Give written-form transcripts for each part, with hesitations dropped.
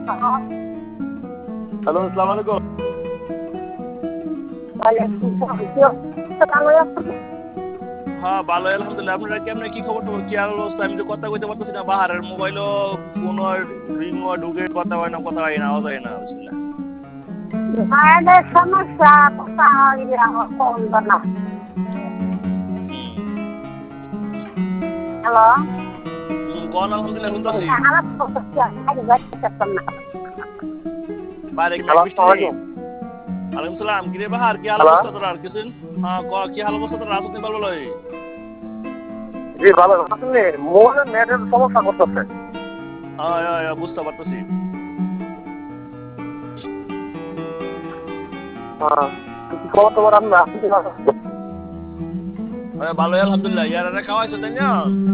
Hello, আসসালামু আলাইকুম। হ্যাঁ, ভালোই আলহামদুলিল্লাহ। আপনারা কেমনে কি খবর টবর কি অবস্থা? আমি তো কথা কইতে পারতেছি না, বাহারের মোবাইলও কোনো রিংও ঢুকে কথা হয় না, কথা হয় না, আওয়াজ হয় না বুঝলা। মায়েদের সমস্যা কোথাও কম না। হ্যালো, কোন আলহামদুলিল্লাহ শুনতেছি। খারাপ সমস্যা না। বাইরে কি মেঘ হ্যালো, বৃষ্টি নেই? ওয়ালাইকুম সালাম। কিরে বাহার কি হাল হ্যালো, অবস্থা তোর? আর কিছু হ্যাঁ কি হাল অবস্থা তোর? আসতে বল বল। জি ভালো আসলে মোবাইলের নেটের সমস্যা করতেছে। হ্যাঁ হ্যাঁ হ্যাঁ, বুঝতে পারতেছি। হ্যাঁ, খবর তোমার আপনি আসতে ভালোই আলহামদুলিল্লাহ। ইয়ারা খাওয়াইছো তাই না?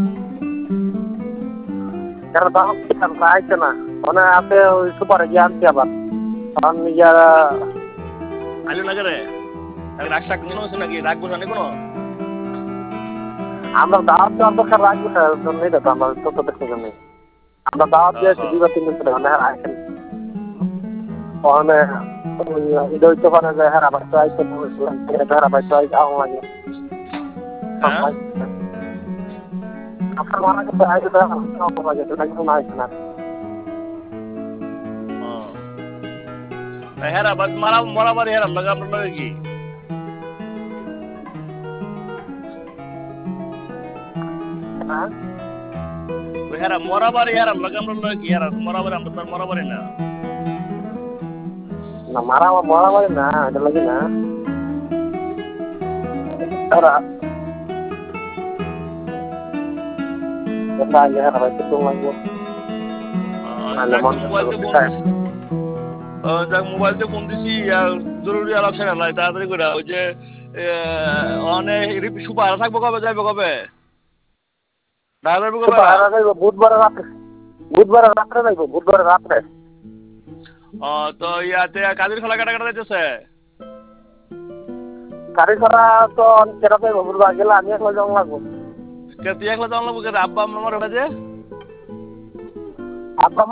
যারা দাম আইছে না মানে আছে ওই সুপারে গিয়ে আনছি আবার কারণ যারা আইলো না করে রাগ শাক মনে হচ্ছে নাকি? রাগ বোঝা নেই কোনো? আমরা দাওয়াত দেওয়ার দরকার রাখবো না জন্যই তো আমরা তত দেখতে জন্য আমরা দাওয়াত দিয়েছি 2 বা 3 দিন ধরে মানে আইছেন ওখানে ঈদ হইতে পারে যে হ্যাঁ আবার তো আইছেন হ্যাঁ আবার তো আইন লাগে হ্যাঁ আপনার মারা গেছে আইতে তো এখন লাগে তো একদম আইছে না হেরা বাদ মারা মরাবারি হেরা লাগা আপনার লাগে কি? হ্যাঁ হেরা মরাবারি হেরা লাগা আপনার লাগে কি? হেরা মরাবারি আমরা তার মরাবারি না। না মারা মানে না এটা লাগে না তারা এটা আগে হ্যাঁ আবার তো লাগবো মোবাইলতে ফোন দিছি জরুরি আলাপ সেরা লাই তাড়াতাড়ি করে ওই যে অনেক সুপার থাকবো কবে যাইবো কবে যাইবো কবে? বুধবার রাত্রে যাইবো বুধবার রাত্রে তো ইয়াতে কাজের খোলা কাটা কাটা যাইতেছে। গাড়ি ছাড়া তো কেটা যাইবো বুধবার গেলে আমি একলা যাওয়া লাগবো তুই একলা যাওয়া লাগবো? আব্বা আমার ওটা যে আব্বা